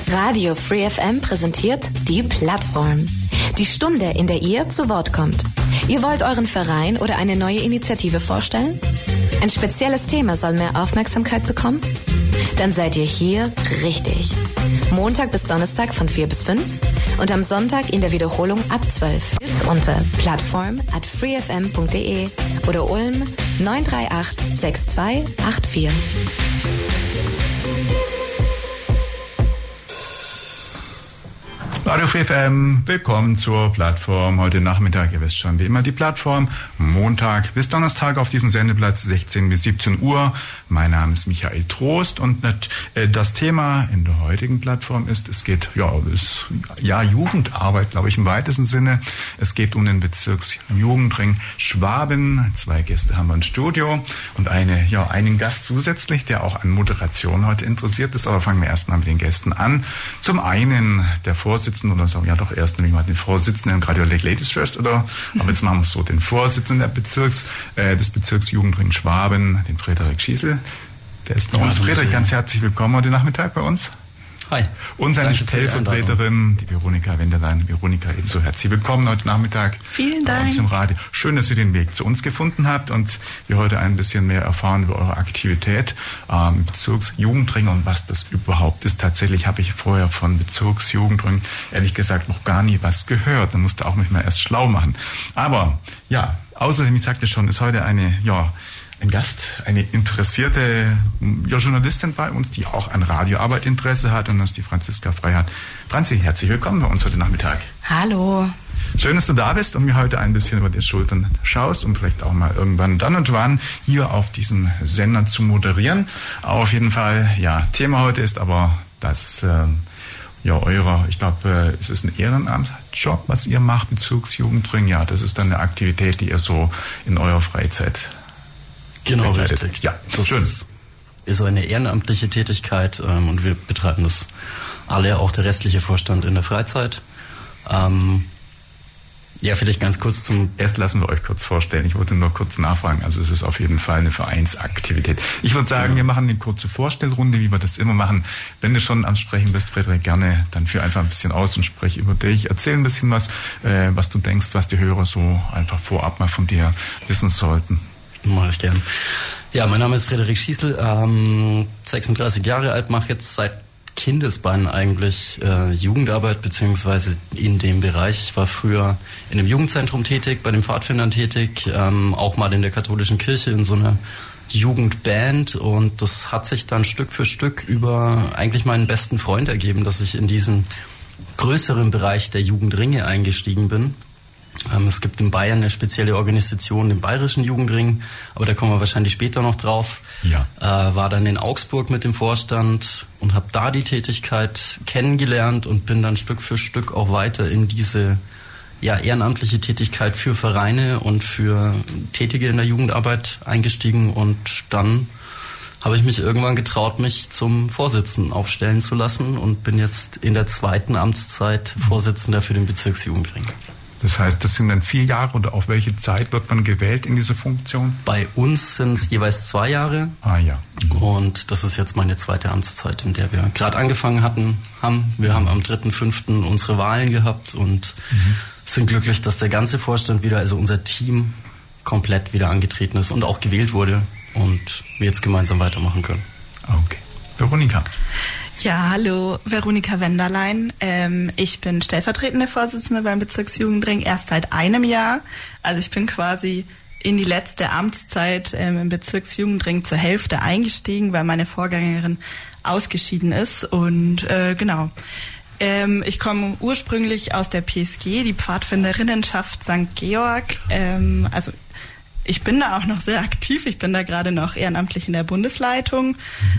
Radio Free FM präsentiert die Plattform. Die Stunde, in der ihr zu Wort kommt. Ihr wollt euren Verein oder eine neue Initiative vorstellen? Ein spezielles Thema soll mehr Aufmerksamkeit bekommen? Dann seid ihr hier richtig. Montag bis Donnerstag von 4 bis 5 und am Sonntag in der Wiederholung ab 12. Unter plattform@freefm.de oder Ulm 938 6284. Radio Free FM, willkommen zur Plattform. Heute Nachmittag, ihr wisst schon, wie immer die Plattform. Montag bis Donnerstag auf diesem Sendeplatz 16 bis 17 Uhr. Mein Name ist Michael Trost und das Thema in der heutigen Plattform ist, es geht Jugendarbeit, glaube ich, im weitesten Sinne. Es geht um den Bezirksjugendring Schwaben. 2 Gäste haben wir im Studio und einen Gast zusätzlich, der auch an Moderation heute interessiert ist. Aber fangen wir erstmal mit den Gästen an. Zum einen der Vorsitzende, oder sagen wir erst nämlich mal den Vorsitzenden, gerade Ladies First, aber jetzt machen wir es so, den Vorsitzenden des Bezirksjugendring Schwaben, den Frederik Schießel. Der ist bei uns. Frederik, ganz herzlich willkommen heute Nachmittag bei uns. Hi. Und seine Stellvertreterin, die Veronika Wenderlein. Veronika, ebenso herzlich willkommen heute Nachmittag. Vielen Dank. Bei uns im Radio. Schön, dass ihr den Weg zu uns gefunden habt und wir heute ein bisschen mehr erfahren über eure Aktivität im Bezirksjugendring und was das überhaupt ist. Tatsächlich habe ich vorher von Bezirksjugendring ehrlich gesagt noch gar nie was gehört. Da musste auch mich mal erst schlau machen. Aber ja, außerdem, ich sagte schon, ist heute ein Gast, eine interessierte Journalistin bei uns, die auch an Radioarbeit Interesse hat, und das ist die Franziska Freihardt. Franzi, herzlich willkommen bei uns heute Nachmittag. Hallo. Schön, dass du da bist und mir heute ein bisschen über die Schultern schaust, um vielleicht auch mal irgendwann dann und wann hier auf diesem Sender zu moderieren. Auf jeden Fall, Thema heute ist aber das ich glaube, es ist ein Ehrenamtsjob, was ihr macht, Bezirksjugendring. Ja, das ist dann eine Aktivität, die ihr so in eurer Freizeit Genau, richtig. Ja, das schön. Ist eine ehrenamtliche Tätigkeit und wir betreiben das alle, auch der restliche Vorstand in der Freizeit. Vielleicht ganz kurz zum... Erst lassen wir euch kurz vorstellen. Ich wollte nur kurz nachfragen. Also es ist auf jeden Fall eine Vereinsaktivität. Ich würde sagen, Wir machen eine kurze Vorstellrunde, wie wir das immer machen. Wenn du schon am Sprechen bist, Frederik, gerne dann führ einfach ein bisschen aus und sprech über dich. Erzähl ein bisschen was du denkst, was die Hörer so einfach vorab mal von dir wissen sollten. Mache ich gern. Ja, mein Name ist Frederik Schießel, 36 Jahre alt, mache jetzt seit Kindesbeinen eigentlich Jugendarbeit beziehungsweise in dem Bereich. Ich war früher in einem Jugendzentrum tätig, bei den Pfadfindern tätig, auch mal in der katholischen Kirche in so einer Jugendband, und das hat sich dann Stück für Stück über eigentlich meinen besten Freund ergeben, dass ich in diesen größeren Bereich der Jugendringe eingestiegen bin. Es gibt in Bayern eine spezielle Organisation, den Bayerischen Jugendring, aber da kommen wir wahrscheinlich später noch drauf. Ja. War dann in Augsburg mit dem Vorstand und habe da die Tätigkeit kennengelernt und bin dann Stück für Stück auch weiter in diese ehrenamtliche Tätigkeit für Vereine und für Tätige in der Jugendarbeit eingestiegen, und dann habe ich mich irgendwann getraut, mich zum Vorsitzenden aufstellen zu lassen und bin jetzt in der 2. Amtszeit Vorsitzender für den Bezirksjugendring. Das heißt, das sind dann 4 Jahre, oder auf welche Zeit wird man gewählt in diese Funktion? Bei uns sind es jeweils 2 Jahre. Ah ja. Und das ist jetzt meine 2. Amtszeit, in der wir gerade angefangen haben. Wir haben am 3.5. unsere Wahlen gehabt und sind glücklich, dass der ganze Vorstand wieder, also unser Team, komplett wieder angetreten ist und auch gewählt wurde und wir jetzt gemeinsam weitermachen können. Okay. Veronika. Ja, hallo, Veronika Wenderlein. Ich bin stellvertretende Vorsitzende beim Bezirksjugendring erst seit einem Jahr. Also ich bin quasi in die letzte Amtszeit im Bezirksjugendring zur Hälfte eingestiegen, weil meine Vorgängerin ausgeschieden ist. Und ich komme ursprünglich aus der PSG, die Pfadfinderinnenschaft St. Georg. Ich bin da auch noch sehr aktiv. Ich bin da gerade noch ehrenamtlich in der Bundesleitung.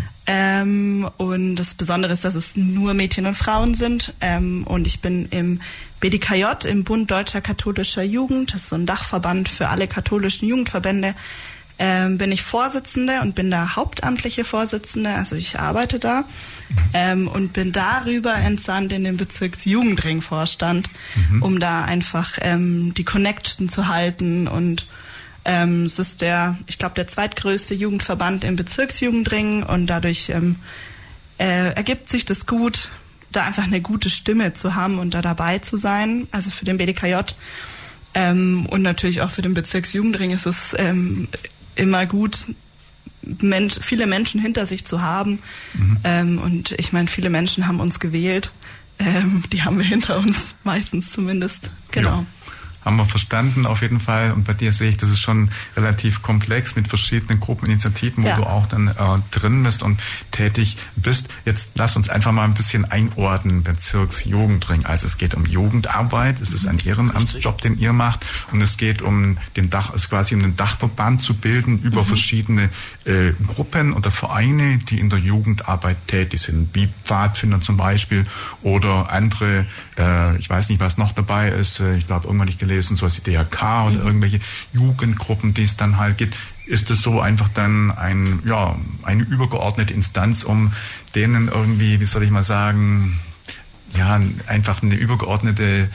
Und das Besondere ist, dass es nur Mädchen und Frauen sind. Und ich bin im BDKJ, im Bund Deutscher Katholischer Jugend. Das ist so ein Dachverband für alle katholischen Jugendverbände. Bin ich Vorsitzende und bin da hauptamtliche Vorsitzende. Also ich arbeite da. Und bin darüber entsandt in den Bezirksjugendring-Vorstand, um da einfach die Connection zu halten. Und es ist der zweitgrößte Jugendverband im Bezirksjugendring, und dadurch ergibt sich das gut. da einfach eine gute Stimme zu haben und da dabei zu sein, also für den BDKJ. Und natürlich auch für den Bezirksjugendring ist es immer gut, viele Menschen hinter sich zu haben. Und ich meine, viele Menschen haben uns gewählt. Die haben wir hinter uns, meistens zumindest. Genau. Ja. Haben wir verstanden auf jeden Fall. Und bei dir sehe ich, das ist schon relativ komplex mit verschiedenen Gruppeninitiativen, wo du auch dann drin bist und tätig bist. Jetzt lass uns einfach mal ein bisschen einordnen, Bezirksjugendring. Also es geht um Jugendarbeit, es ist ein Ehrenamtsjob, den ihr macht, und es geht um den quasi um den Dachverband zu bilden über verschiedene Gruppen oder Vereine, die in der Jugendarbeit tätig sind, wie Pfadfinder zum Beispiel oder andere, ich weiß nicht, was noch dabei ist, ich glaube irgendwann nicht gelesen, sowas wie DHK oder irgendwelche Jugendgruppen, die es dann halt gibt. Ist es so einfach dann eine übergeordnete Instanz, um denen irgendwie, wie soll ich mal sagen, einfach eine übergeordnete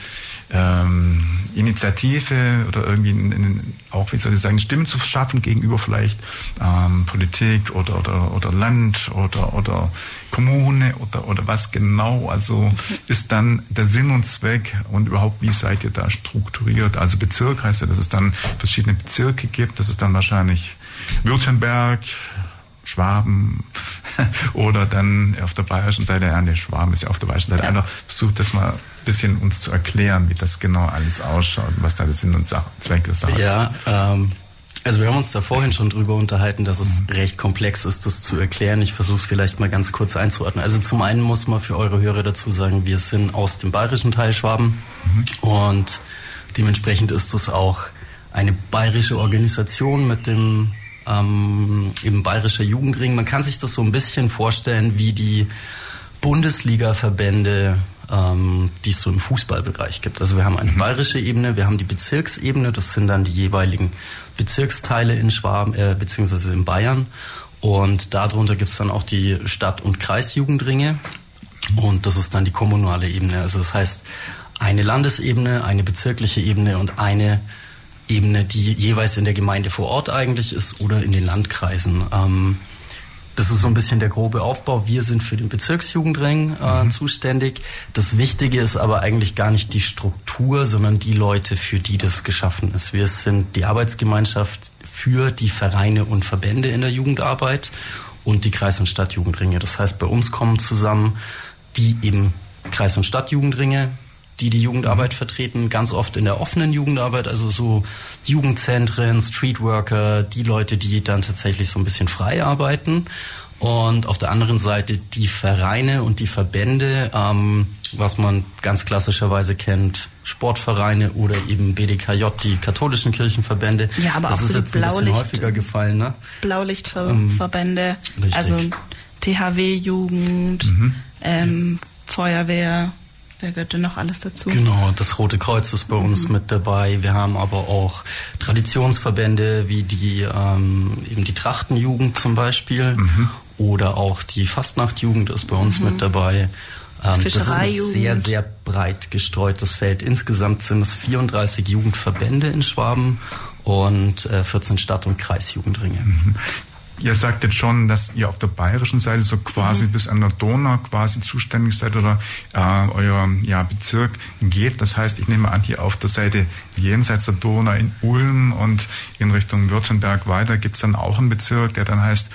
Initiative oder irgendwie auch, wie soll ich sagen, Stimmen zu verschaffen gegenüber vielleicht Politik oder Land oder Kommune oder was genau, also ist dann der Sinn und Zweck und überhaupt, wie seid ihr da strukturiert? Also Bezirk heißt ja, dass es dann verschiedene Bezirke gibt, das ist dann wahrscheinlich Württemberg, Schwaben oder dann auf der bayerischen Seite, Schwaben ist ja auf der bayerischen Seite. Einer versucht das mal ein bisschen uns zu erklären, wie das genau alles ausschaut und was da der Sinn und Zweck der Sache ist. Also wir haben uns da vorhin schon drüber unterhalten, dass es recht komplex ist, das zu erklären. Ich versuche es vielleicht mal ganz kurz einzuordnen. Also zum einen muss man für eure Hörer dazu sagen, wir sind aus dem bayerischen Teil Schwaben und dementsprechend ist es auch eine bayerische Organisation mit dem eben bayerischer Jugendring. Man kann sich das so ein bisschen vorstellen wie die Bundesliga-Verbände, die es so im Fußballbereich gibt. Also wir haben eine bayerische Ebene, wir haben die Bezirksebene, das sind dann die jeweiligen Bezirksteile in Schwaben, beziehungsweise in Bayern. Und darunter gibt es dann auch die Stadt- und Kreisjugendringe. Und das ist dann die kommunale Ebene. Also das heißt, eine Landesebene, eine bezirkliche Ebene und eine Ebene, die jeweils in der Gemeinde vor Ort eigentlich ist oder in den Landkreisen. Das ist so ein bisschen der grobe Aufbau. Wir sind für den Bezirksjugendring zuständig. Das Wichtige ist aber eigentlich gar nicht die Struktur, sondern die Leute, für die das geschaffen ist. Wir sind die Arbeitsgemeinschaft für die Vereine und Verbände in der Jugendarbeit und die Kreis- und Stadtjugendringe. Das heißt, bei uns kommen zusammen die eben Kreis- und Stadtjugendringe, die Jugendarbeit vertreten, ganz oft in der offenen Jugendarbeit, also so Jugendzentren, Streetworker, die Leute, die dann tatsächlich so ein bisschen frei arbeiten. Und auf der anderen Seite die Vereine und die Verbände, was man ganz klassischerweise kennt, Sportvereine oder eben BDKJ, die katholischen Kirchenverbände. Ja, aber das auch ist so jetzt ein bisschen häufiger gefallen, ne? Blaulichtverbände, also THW-Jugend, Feuerwehr. Wer gehört denn noch alles dazu? Genau, das Rote Kreuz ist bei uns mit dabei. Wir haben aber auch Traditionsverbände wie die eben die Trachtenjugend zum Beispiel oder auch die Fastnachtjugend ist bei uns mit dabei. Das ist ein sehr, sehr breit gestreutes Feld. Insgesamt sind es 34 Jugendverbände in Schwaben und 14 Stadt- und Kreisjugendringe. Ihr sagt jetzt schon, dass ihr auf der bayerischen Seite so quasi bis an der Donau quasi zuständig seid oder euer Bezirk geht. Das heißt, ich nehme an, hier auf der Seite jenseits der Donau in Ulm und in Richtung Württemberg weiter gibt es dann auch einen Bezirk, der dann heißt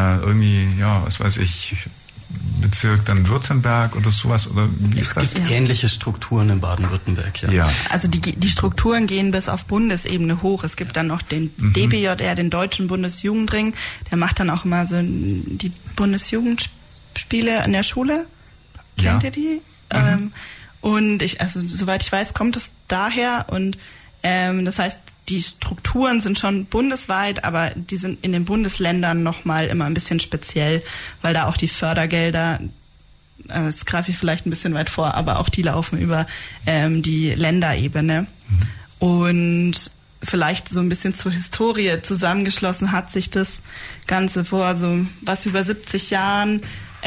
Bezirk dann Württemberg oder sowas, oder wie ist das? Es gibt ähnliche Strukturen in Baden-Württemberg, ja. Also die Strukturen gehen bis auf Bundesebene hoch. Es gibt dann noch den DBJR, den Deutschen Bundesjugendring, der macht dann auch immer so die Bundesjugendspiele in der Schule. Kennt ihr die? Und soweit ich weiß, kommt es daher und das heißt, die Strukturen sind schon bundesweit, aber die sind in den Bundesländern nochmal immer ein bisschen speziell, weil da auch die Fördergelder, das greife ich vielleicht ein bisschen weit vor, aber auch die laufen über die Länderebene. Und vielleicht so ein bisschen zur Historie zusammengeschlossen hat sich das Ganze vor so was über 70 Jahren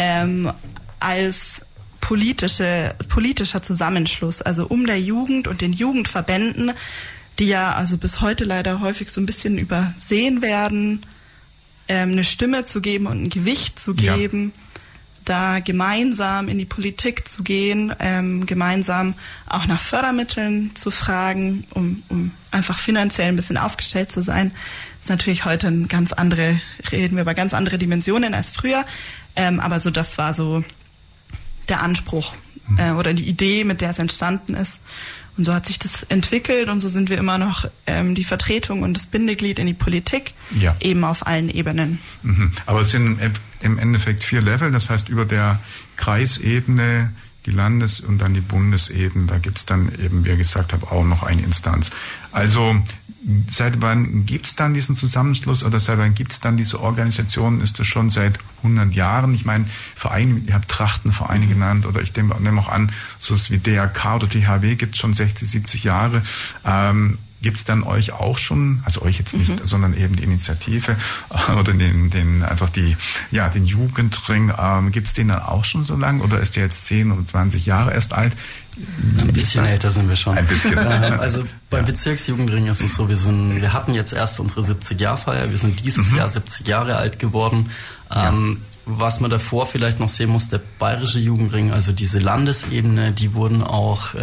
als politischer Zusammenschluss, also um der Jugend und den Jugendverbänden, die ja also bis heute leider häufig so ein bisschen übersehen werden, eine Stimme zu geben und ein Gewicht zu geben. da gemeinsam in die Politik zu gehen, gemeinsam auch nach Fördermitteln zu fragen, um einfach finanziell ein bisschen aufgestellt zu sein, ist natürlich heute reden wir über ganz andere Dimensionen als früher. Aber so, das war so der Anspruch oder die Idee, mit der es entstanden ist. Und so hat sich das entwickelt und so sind wir immer noch die Vertretung und das Bindeglied in die Politik, eben auf allen Ebenen. Aber es sind im Endeffekt 4 Level, das heißt über der Kreisebene, die Landes- und dann die Bundesebene, da gibt es dann eben, wie ich gesagt habe, auch noch eine Instanz. Also seit wann gibt es dann diesen Zusammenschluss oder seit wann gibt es dann diese Organisation? Ist das schon seit 100 Jahren? Ich meine, Vereine, ihr habt Trachtenvereine genannt oder ich nehme auch an, so wie DRK oder THW gibt es schon 60, 70 Jahre. Gibt es dann euch auch schon, also euch jetzt nicht, sondern eben die Initiative oder den Jugendring, gibt es den dann auch schon so lang oder ist der jetzt 10 oder 20 Jahre erst alt? Ein bisschen älter sind wir schon. Ein bisschen. Also beim Bezirksjugendring ist es so, wir hatten jetzt erst unsere 70-Jahr-Feier, wir sind dieses Jahr 70 Jahre alt geworden. Was man davor vielleicht noch sehen muss, der Bayerische Jugendring, also diese Landesebene, die wurden auch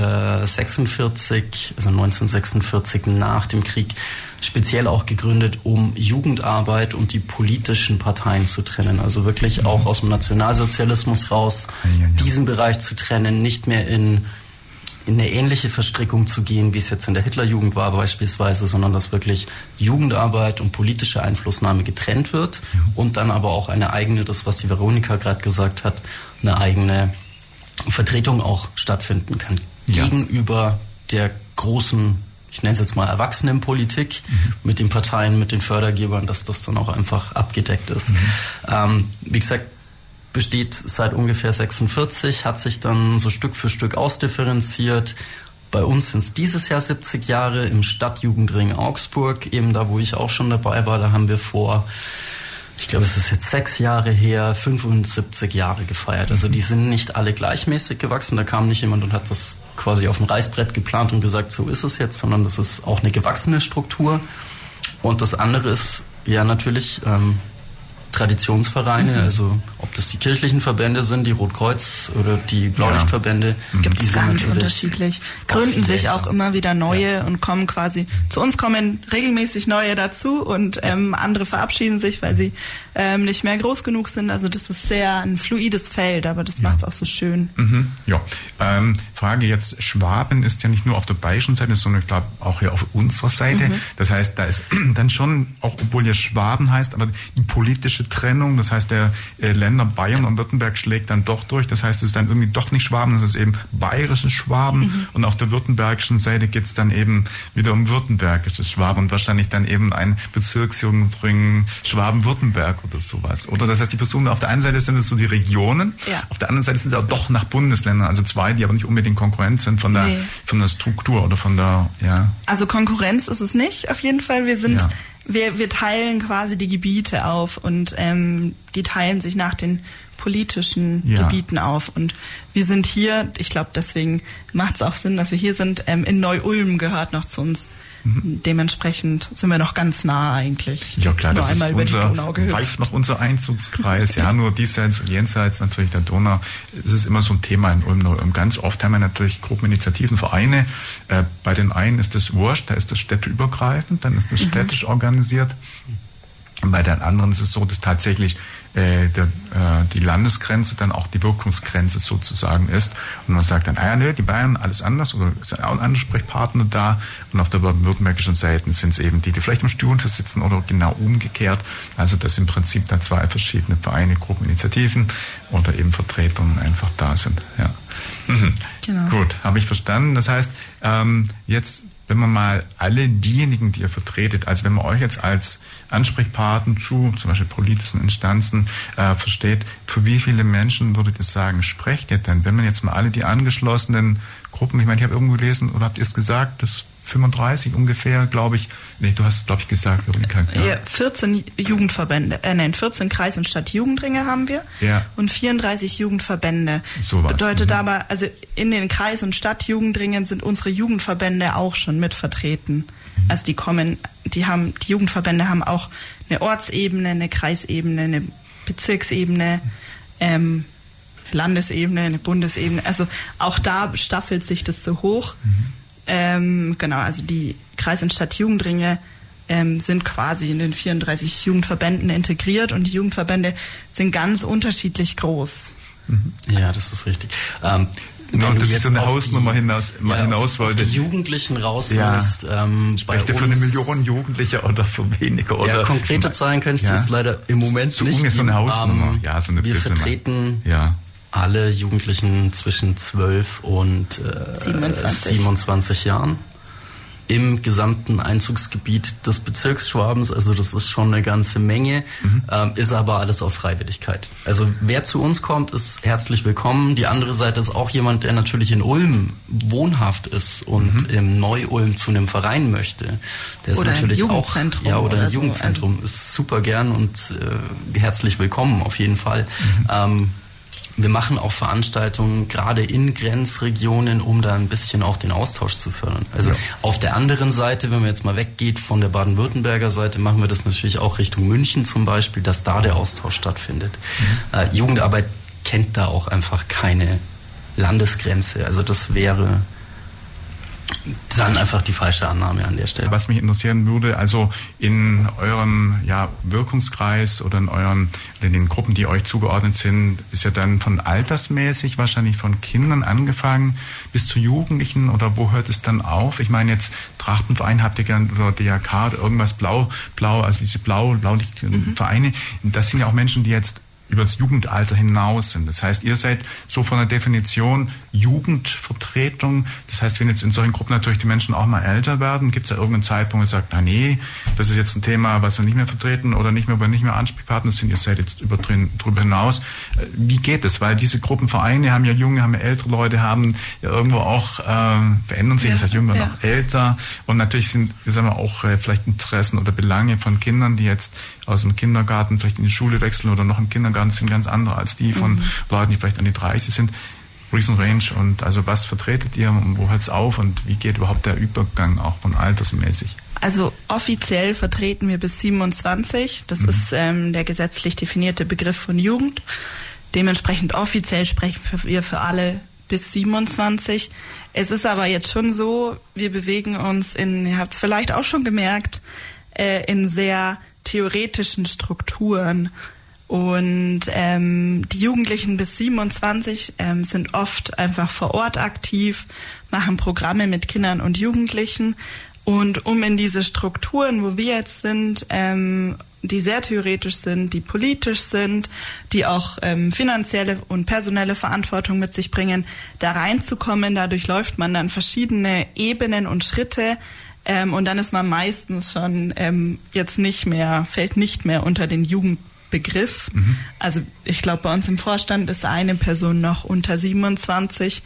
1946 nach dem Krieg speziell auch gegründet, um Jugendarbeit und die politischen Parteien zu trennen. Also wirklich auch aus dem Nationalsozialismus raus, diesen Bereich zu trennen, nicht mehr in eine ähnliche Verstrickung zu gehen, wie es jetzt in der Hitlerjugend war beispielsweise, sondern dass wirklich Jugendarbeit und politische Einflussnahme getrennt wird und dann aber auch eine eigene, das was die Veronika gerade gesagt hat, eine eigene Vertretung auch stattfinden kann gegenüber der großen, ich nenne es jetzt mal Erwachsenenpolitik mit den Parteien, mit den Fördergebern, dass das dann auch einfach abgedeckt ist. Wie gesagt, besteht seit ungefähr 46, hat sich dann so Stück für Stück ausdifferenziert. Bei uns sind es dieses Jahr 70 Jahre im Stadtjugendring Augsburg, eben da, wo ich auch schon dabei war. Da haben wir vor, ich glaube, es ist jetzt 6 Jahre her, 75 Jahre gefeiert. Also die sind nicht alle gleichmäßig gewachsen. Da kam nicht jemand und hat das quasi auf dem Reißbrett geplant und gesagt, so ist es jetzt, sondern das ist auch eine gewachsene Struktur. Und das andere ist ja natürlich Traditionsvereine, also ob das die kirchlichen Verbände sind, die Rotkreuz oder die Blaulichtverbände. Gibt es ganz unterschiedlich. Gründen sich auch immer wieder neue und kommen quasi, zu uns kommen regelmäßig neue dazu und andere verabschieden sich, weil sie nicht mehr groß genug sind. Also das ist sehr ein fluides Feld, aber das macht es auch so schön. Frage jetzt, Schwaben ist ja nicht nur auf der bayerischen Seite, sondern ich glaube auch hier auf unserer Seite. Das heißt, da ist dann schon, auch obwohl ihr Schwaben heißt, aber die politische Trennung, das heißt, der Länder Bayern und Württemberg schlägt dann doch durch. Das heißt, es ist dann irgendwie doch nicht Schwaben, es ist eben bayerisches Schwaben und auf der württembergischen Seite geht es dann eben wieder um württembergisches Schwaben und wahrscheinlich dann eben ein Bezirksjugendring Schwaben-Württemberg oder sowas. Oder das heißt, die Personen auf der einen Seite sind es so die Regionen, auf der anderen Seite sind es auch doch nach Bundesländern, also 2, die aber nicht unbedingt Konkurrenz sind von der Struktur oder von der, Also Konkurrenz ist es nicht, auf jeden Fall. Wir teilen quasi die Gebiete auf und die teilen sich nach den politischen Gebieten auf. Und wir sind hier, ich glaube, deswegen macht es auch Sinn, dass wir hier sind, in Neu-Ulm gehört noch zu uns. Dementsprechend sind wir noch ganz nah eigentlich. Ja klar, nur das einmal ist weit noch unser Einzugskreis. Nur diesseits und jenseits natürlich der Donau. Es ist immer so ein Thema in Ulm. Und ganz oft haben wir natürlich Gruppeninitiativen, Vereine. Bei den einen ist das wurscht, da ist das städteübergreifend, dann ist das städtisch organisiert. Und bei den anderen ist es so, dass tatsächlich die Landesgrenze dann auch die Wirkungsgrenze sozusagen ist. Und man sagt dann, die Bayern, alles anders, oder ist auch ein Ansprechpartner da. Und auf der württembergischen Seite sind es eben die vielleicht im Stuhltisch sitzen oder genau umgekehrt. Also dass im Prinzip da 2 verschiedene Vereine, Gruppeninitiativen oder eben Vertretungen einfach da sind. Ja. Genau. Gut, habe ich verstanden. Das heißt, jetzt, wenn man mal alle diejenigen, die ihr vertretet, also wenn man euch jetzt als Ansprechpartner zu zum Beispiel politischen Instanzen versteht, für wie viele Menschen würdet ihr sagen, sprecht ihr denn? Wenn man jetzt mal alle die angeschlossenen Gruppen, ich meine, ich habe irgendwo gelesen, oder habt ihr es gesagt, dass 35 ungefähr, glaube ich. Nee, du hast es, glaube ich, gesagt, Veronika. 14 Jugendverbände, 14 Kreis- und Stadtjugendringe haben wir und 34 Jugendverbände. So das bedeutet aber, also in den Kreis- und Stadtjugendringen sind unsere Jugendverbände auch schon mit vertreten. Also die Jugendverbände haben auch eine Ortsebene, eine Kreisebene, eine Bezirksebene, Landesebene, eine Bundesebene. Also auch da staffelt sich das so hoch. Genau, also die Kreis- und Stadtjugendringe sind quasi in den 34 Jugendverbänden integriert und die Jugendverbände sind ganz unterschiedlich groß. Ja, das ist richtig. Genau, das ist so eine Hausnummer hinaus wollte. Die Jugendlichen raus ist. Sprecht ihr für 1 Million Jugendliche oder für weniger? Oder konkrete Zahlen kann ich jetzt leider im Moment so nicht. So eine Hausnummer. So eine wir vertreten alle Jugendlichen zwischen 12 und 27 Jahren im gesamten Einzugsgebiet des Bezirks Schwabens. Also das ist schon eine ganze Menge, ist aber alles auf Freiwilligkeit. Also wer zu uns kommt, ist herzlich willkommen. Die andere Seite ist auch jemand, der natürlich in Ulm wohnhaft ist und im Neu-Ulm zu einem Verein möchte. Der ist oder natürlich ein Jugendzentrum auch oder ein Jugendzentrum. Also ist super gern und herzlich willkommen auf jeden Fall. Wir machen auch Veranstaltungen gerade in Grenzregionen, um da ein bisschen auch den Austausch zu fördern. Also auf der anderen Seite, wenn man jetzt mal weggeht von der Baden-Württemberger Seite, machen wir das natürlich auch Richtung München zum Beispiel, dass da der Austausch stattfindet. Jugendarbeit kennt da auch einfach keine Landesgrenze. Also das wäre dann einfach die falsche Annahme an der Stelle. Was mich interessieren würde, also in eurem Wirkungskreis oder in den Gruppen, die euch zugeordnet sind, ist ja dann von altersmäßig wahrscheinlich von Kindern angefangen bis zu Jugendlichen, oder wo hört es dann auf? Ich meine jetzt Trachtenverein habt ihr gern oder DRK oder irgendwas blau, also diese blau-lichten Vereine, das sind ja auch Menschen, die jetzt über das Jugendalter hinaus sind. Das heißt, ihr seid so von der Definition Jugendvertretung. Das heißt, wenn jetzt in solchen Gruppen natürlich die Menschen auch mal älter werden, gibt es ja irgendeinen Zeitpunkt, wo ihr sagt, nee, das ist jetzt ein Thema, was wir nicht mehr vertreten oder nicht mehr Ansprechpartner sind, ihr seid jetzt drüber hinaus. Wie geht es? Weil diese Gruppenvereine haben ja junge, haben ja ältere Leute, haben ja irgendwo auch, verändern sich, das heißt, jünger noch älter. Und natürlich sind, sagen wir, auch vielleicht Interessen oder Belange von Kindern, die jetzt aus dem Kindergarten vielleicht in die Schule wechseln oder noch im Kindergarten sind, ganz andere als die von Leuten, die vielleicht an die 30 sind. Riesenrange. Und also was vertretet ihr und wo hört es auf und wie geht überhaupt der Übergang auch von altersmäßig? Also offiziell vertreten wir bis 27. Das ist der gesetzlich definierte Begriff von Jugend. Dementsprechend offiziell sprechen wir für alle bis 27. Es ist aber jetzt schon so, wir bewegen uns ihr habt es vielleicht auch schon gemerkt, in sehr theoretischen Strukturen. Und die Jugendlichen bis 27 sind oft einfach vor Ort aktiv, machen Programme mit Kindern und Jugendlichen. Und um in diese Strukturen, wo wir jetzt sind, die sehr theoretisch sind, die politisch sind, die auch finanzielle und personelle Verantwortung mit sich bringen, da reinzukommen, da durchläuft man dann verschiedene Ebenen und Schritte. Und dann ist man meistens schon fällt nicht mehr unter den Jugendbegriff. Also ich glaube, bei uns im Vorstand ist eine Person noch unter 27.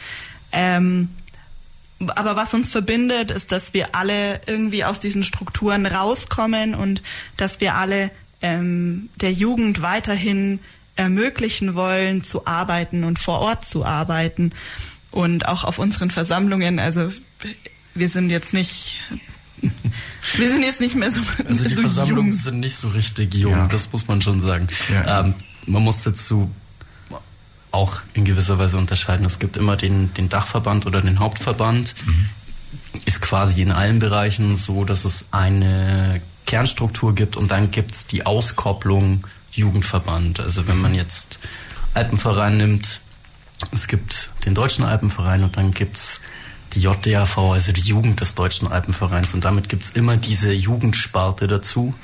Aber was uns verbindet, ist, dass wir alle irgendwie aus diesen Strukturen rauskommen und dass wir alle der Jugend weiterhin ermöglichen wollen, zu arbeiten und vor Ort zu arbeiten. Und auch auf unseren Versammlungen, also wir sind jetzt nicht mehr so Also die so Versammlungen jung. sind nicht so richtig jung, das muss man schon sagen. Ja. Man muss dazu auch in gewisser Weise unterscheiden. Es gibt immer den Dachverband oder den Hauptverband. Ist quasi in allen Bereichen so, dass es eine Kernstruktur gibt und dann gibt es die Auskopplung Jugendverband. Also wenn man jetzt Alpenverein nimmt, es gibt den Deutschen Alpenverein und dann gibt es die JDAV, also die Jugend des Deutschen Alpenvereins. Und damit gibt es immer diese Jugendsparte dazu.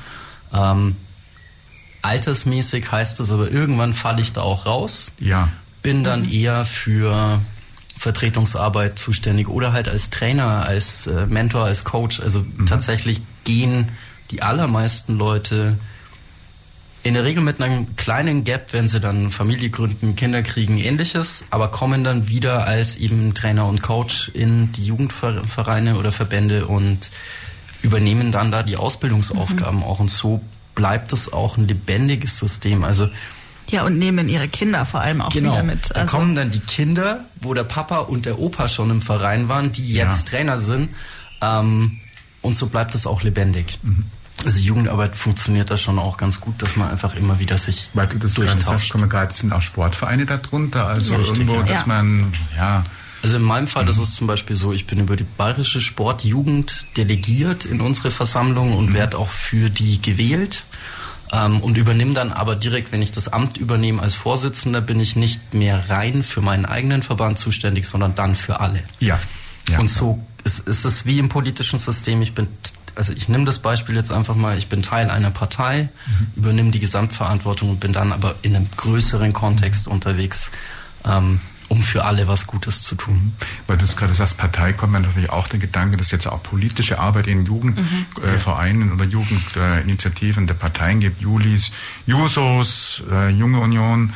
Altersmäßig heißt es aber, irgendwann falle ich da auch raus. Ja. Bin dann eher für Vertretungsarbeit zuständig oder halt als Trainer, als Mentor, als Coach. Also tatsächlich gehen die allermeisten Leute in der Regel mit einem kleinen Gap, wenn sie dann Familie gründen, Kinder kriegen, ähnliches, aber kommen dann wieder als eben Trainer und Coach in die Jugendvereine oder Verbände und übernehmen dann da die Ausbildungsaufgaben auch. Und so bleibt es auch ein lebendiges System. Also Ja, und nehmen ihre Kinder vor allem auch wieder mit. Da kommen dann die Kinder, wo der Papa und der Opa schon im Verein waren, die jetzt Trainer sind. Und so bleibt es auch lebendig. Also Jugendarbeit funktioniert da schon auch ganz gut, dass man einfach immer wieder sich weil du das durchtauscht. Sind auch Sportvereine darunter, also ja, irgendwo, richtig, dass man, ja... Also in meinem Fall ist es zum Beispiel so, ich bin über die Bayerische Sportjugend delegiert in unsere Versammlung und werde auch für die gewählt und übernehme dann aber direkt, wenn ich das Amt übernehme als Vorsitzender, bin ich nicht mehr rein für meinen eigenen Verband zuständig, sondern dann für alle. Ja. Und so ist es wie im politischen System. Ich nehme das Beispiel jetzt einfach mal, ich bin Teil einer Partei, übernehme die Gesamtverantwortung und bin dann aber in einem größeren Kontext unterwegs, um für alle was Gutes zu tun. Weil du gerade sagst, Partei, kommt mir natürlich auch der Gedanke, dass jetzt auch politische Arbeit in Jugendvereinen oder Jugendinitiativen der Parteien gibt, Jusos, Junge Union,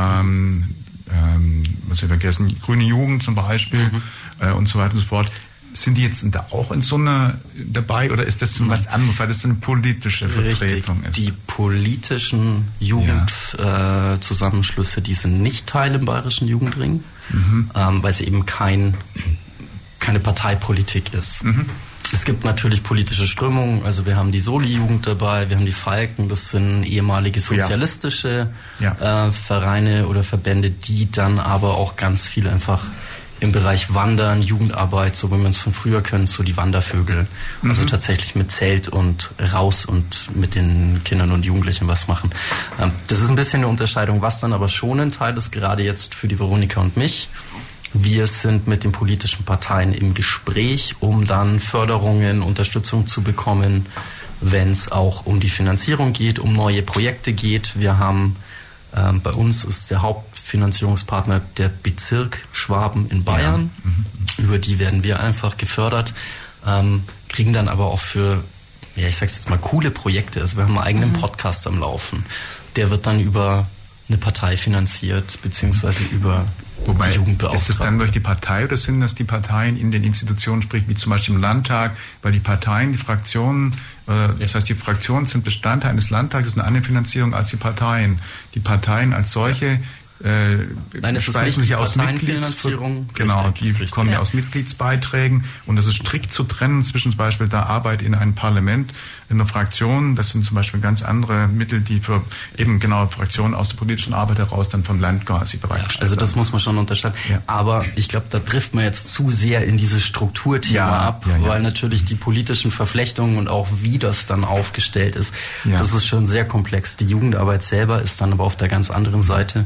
was ich vergessen, Grüne Jugend zum Beispiel und so weiter und so fort. Sind die jetzt da auch in so einer dabei oder ist das was anderes, weil das so eine politische Vertretung ist? Die politischen Jugendzusammenschlüsse, die sind nicht Teil im Bayerischen Jugendring, weil es eben keine Parteipolitik ist. Es gibt natürlich politische Strömungen, also wir haben die Soli-Jugend dabei, wir haben die Falken, das sind ehemalige sozialistische Vereine oder Verbände, die dann aber auch ganz viel einfach im Bereich Wandern, Jugendarbeit, so wie man es von früher kennt, so die Wandervögel. Also tatsächlich mit Zelt und raus und mit den Kindern und Jugendlichen was machen. Das ist ein bisschen eine Unterscheidung, was dann aber schon ein Teil ist, gerade jetzt für die Veronika und mich. Wir sind mit den politischen Parteien im Gespräch, um dann Förderungen, Unterstützung zu bekommen, wenn es auch um die Finanzierung geht, um neue Projekte geht. Wir haben bei uns ist der Hauptfinanzierungspartner der Bezirk Schwaben in Bayern. Über die werden wir einfach gefördert, kriegen dann aber auch für, ich sag's jetzt mal, coole Projekte. Also wir haben einen eigenen Podcast am Laufen. Der wird dann über eine Partei finanziert, beziehungsweise über die Jugendbeauftragten. Ist es dann durch die Partei oder sind das die Parteien in den Institutionen, sprich wie zum Beispiel im Landtag, weil die Parteien, die Fraktionen, das heißt die Fraktionen sind Bestandteil eines Landtags, das ist eine andere Finanzierung als die Parteien. Die Parteien als solche Nein, es ist nicht sich die aus Parteienfinanzierung. Genau, die kommen ja aus Mitgliedsbeiträgen und das ist strikt zu trennen zwischen zum Beispiel der Arbeit in einem Parlament, in einer Fraktion. Das sind zum Beispiel ganz andere Mittel, die für eben genau Fraktionen aus der politischen Arbeit heraus dann vom Land quasi bereitgestellt werden. Also das muss man schon unterscheiden. Ja. Aber ich glaube, da trifft man jetzt zu sehr in dieses Strukturthema ab, weil natürlich die politischen Verflechtungen und auch wie das dann aufgestellt ist, das ist schon sehr komplex. Die Jugendarbeit selber ist dann aber auf der ganz anderen Seite.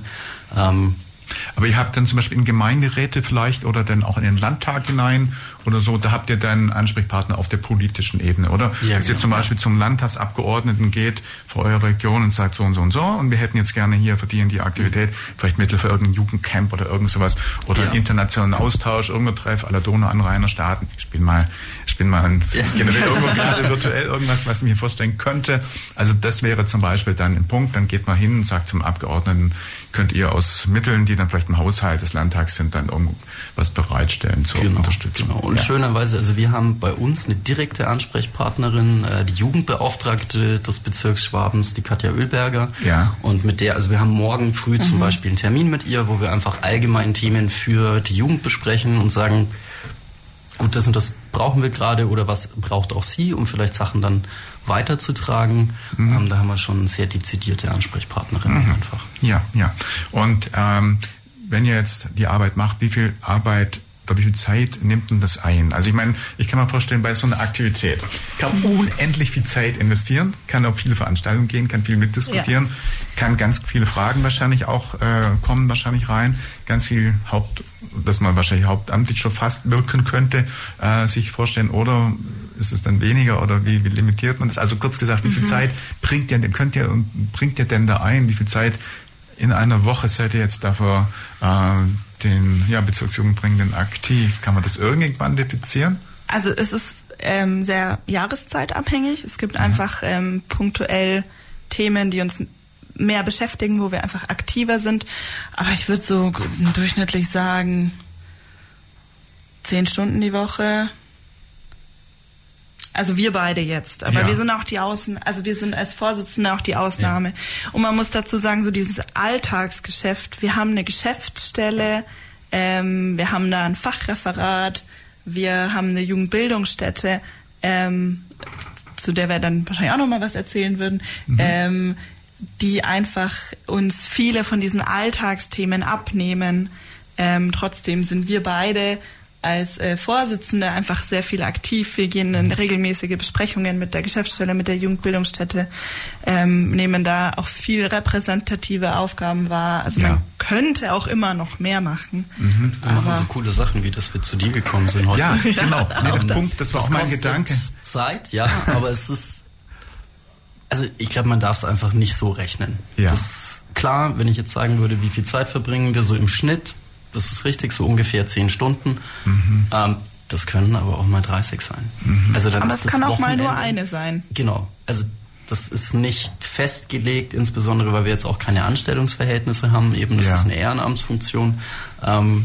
Aber ihr habt dann zum Beispiel in Gemeinderäte vielleicht oder dann auch in den Landtag hinein oder so, da habt ihr dann Ansprechpartner auf der politischen Ebene, oder? Ja, dass ihr zum Beispiel zum Landtagsabgeordneten geht für eure Region und sagt so und so und so und wir hätten jetzt gerne hier für die und die Aktivität vielleicht Mittel für irgendein Jugendcamp oder irgend sowas oder einen internationalen Austausch, irgendein Treff à la Donauanrainerstaaten. Ich bin mal generell irgendwo gerade virtuell irgendwas, was ich mir vorstellen könnte. Also das wäre zum Beispiel dann ein Punkt, dann geht man hin und sagt zum Abgeordneten, könnt ihr aus Mitteln, die dann vielleicht im Haushalt des Landtags sind, dann irgendwas bereitstellen zur Unterstützung. Genau. Und schönerweise, also wir haben bei uns eine direkte Ansprechpartnerin, die Jugendbeauftragte des Bezirks Schwabens, die Katja Oehlberger. Ja. Und mit der, also wir haben morgen früh zum Beispiel einen Termin mit ihr, wo wir einfach allgemein Themen für die Jugend besprechen und sagen, gut, das und das brauchen wir gerade oder was braucht auch sie, um vielleicht Sachen dann weiterzutragen. Da haben wir schon eine sehr dezidierte Ansprechpartnerin einfach. Ja. Und wenn ihr jetzt die Arbeit macht, wie viel Zeit nimmt denn das ein? Also ich meine, ich kann mir vorstellen, bei so einer Aktivität kann unendlich viel Zeit investieren, kann auf viele Veranstaltungen gehen, kann viel mitdiskutieren, kann ganz viele Fragen wahrscheinlich auch kommen wahrscheinlich rein, ganz viel dass man wahrscheinlich hauptamtlich schon fast wirken könnte, sich vorstellen, oder ist es dann weniger oder wie limitiert man das? Also kurz gesagt, wie viel Zeit bringt ihr denn da ein? Wie viel Zeit in einer Woche seid ihr jetzt dafür den Bezirksjugendring aktiv? Kann man das irgendwie quantifizieren? Also es ist sehr jahreszeitabhängig. Es gibt einfach punktuell Themen, die uns mehr beschäftigen, wo wir einfach aktiver sind. Aber ich würde so durchschnittlich sagen, 10 Stunden die Woche. Also wir beide jetzt, aber wir sind auch wir sind als Vorsitzende auch die Ausnahme. Und man muss dazu sagen, so dieses Alltagsgeschäft, wir haben eine Geschäftsstelle, wir haben da ein Fachreferat, wir haben eine Jugendbildungsstätte, zu der wir dann wahrscheinlich auch nochmal was erzählen würden, die einfach uns viele von diesen Alltagsthemen abnehmen. Trotzdem sind wir beide als Vorsitzende einfach sehr viel aktiv. Wir gehen in regelmäßige Besprechungen mit der Geschäftsstelle, mit der Jugendbildungsstätte, nehmen da auch viel repräsentative Aufgaben wahr. Also man könnte auch immer noch mehr machen. Wir machen so coole Sachen, wie dass wir zu dir gekommen sind heute. Ja, genau. Der Punkt, das war auch mein Gedanke. Zeit, ja, aber es ist, also ich glaube, man darf es einfach nicht so rechnen. Ja. Das ist klar, wenn ich jetzt sagen würde, wie viel Zeit verbringen wir so im Schnitt, das ist richtig, so ungefähr 10 Stunden. Das können aber auch mal 30 sein. Also dann aber ist es kann das auch mal Wochenende, nur eine sein. Genau, also das ist nicht festgelegt, insbesondere weil wir jetzt auch keine Anstellungsverhältnisse haben, eben das ist eine Ehrenamtsfunktion. Aber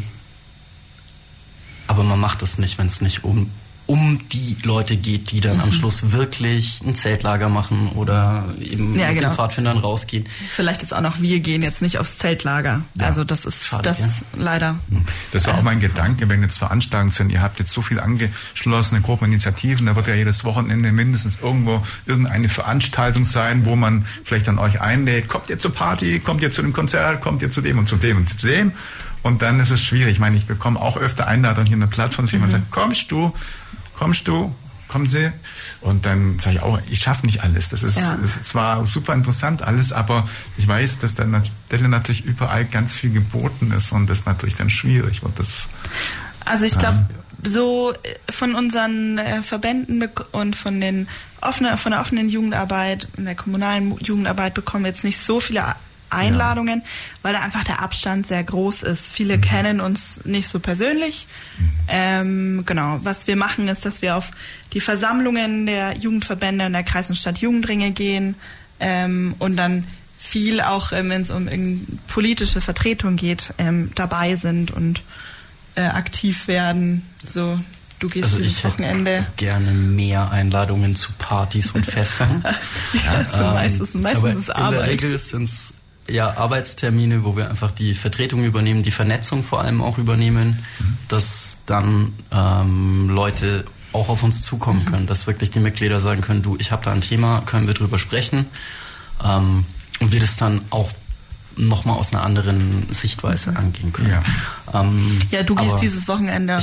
man macht das nicht, wenn es nicht um die Leute geht, die dann am Schluss wirklich ein Zeltlager machen oder eben mit den Pfadfindern rausgehen. Vielleicht ist auch noch, wir gehen jetzt nicht aufs Zeltlager. Ja. Also das ist schade, das leider. Das war auch mein Gedanke, wenn jetzt Veranstaltungen sind, ihr habt jetzt so viel angeschlossene Gruppeninitiativen, da wird ja jedes Wochenende mindestens irgendwo irgendeine Veranstaltung sein, wo man vielleicht an euch einlädt, kommt ihr zur Party, kommt ihr zu dem Konzert, kommt ihr zu dem und zu dem und zu dem. Und dann ist es schwierig. Ich meine, ich bekomme auch öfter Einladungen hier in der Plattform, dass jemand sagt, kommst du, kommen Sie. Und dann sage ich auch, ich schaffe nicht alles. Das ist zwar super interessant alles, aber ich weiß, dass dann natürlich überall ganz viel geboten ist und das natürlich dann schwierig wird. Also ich glaube, so von unseren Verbänden und von der offenen Jugendarbeit, in der kommunalen Jugendarbeit bekommen wir jetzt nicht so viele Einladungen, weil da einfach der Abstand sehr groß ist. Viele kennen uns nicht so persönlich. Genau. Was wir machen, ist, dass wir auf die Versammlungen der Jugendverbände in der Kreis- und Stadtjugendringe gehen und dann viel auch, wenn es um politische Vertretung geht, dabei sind und aktiv werden. So, du gehst also dieses Wochenende. Gerne mehr Einladungen zu Partys und Festen. Meistens ist Arbeit. In der Regel sind es Arbeitstermine, wo wir einfach die Vertretung übernehmen, die Vernetzung vor allem auch übernehmen, dass dann Leute auch auf uns zukommen können, dass wirklich die Mitglieder sagen können, du, ich habe da ein Thema, können wir drüber sprechen und wir das dann auch nochmal aus einer anderen Sichtweise angehen können. Du gehst dieses Wochenende